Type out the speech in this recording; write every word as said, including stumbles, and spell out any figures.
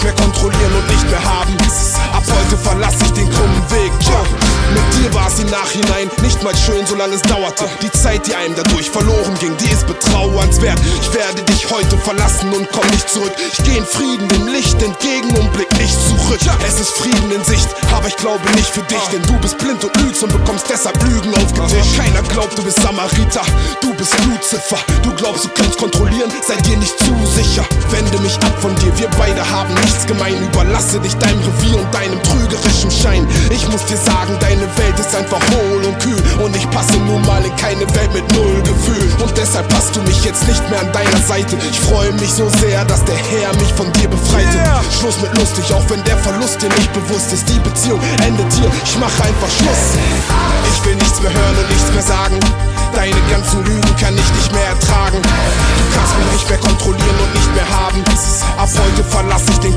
mehr kontrollieren und nicht mehr haben. Ab heute verlasse ich den krummen Weg. Ja. Mit dir war es im Nachhinein nicht mal schön, solange es dauerte. Die Zeit, die einem dadurch verloren ging, die ist betrauernswert. Ich werde dich heute verlassen und komm nicht zurück. Ich gehe in Frieden dem Licht entgegen und blick nicht zurück. Es ist Frieden in Sicht, aber ich glaube nicht für dich, denn du bist blind und lügst und bekommst deshalb Lügen aufgetischt. Keiner glaubt, du bist Samariter, du bist Luzifer. Du glaubst, du kannst kontrollieren, sei dir nicht zu sicher. Wende mich ab von dir, wir beide haben nichts gemein. Überlasse dich deinem Revier und deinem trügerischen Schein. Ich muss dir sagen, deine Welt ist einfach hohl und kühl, und ich passe nun mal in keine Welt mit null Gefühl. Und deshalb hast du mich jetzt nicht mehr an deiner Seite. Ich freue mich so sehr, dass der Herr mich von dir befreite. Yeah. Schluss mit lustig, auch wenn der Verlust dir nicht bewusst ist. Die Beziehung endet hier, ich mache einfach Schluss. Ich will nichts mehr hören und nichts mehr sagen. Deine ganzen Lügen kann ich nicht mehr ertragen. Du kannst mich nicht mehr kontrollieren und nicht mehr haben. Ab heute verlasse ich den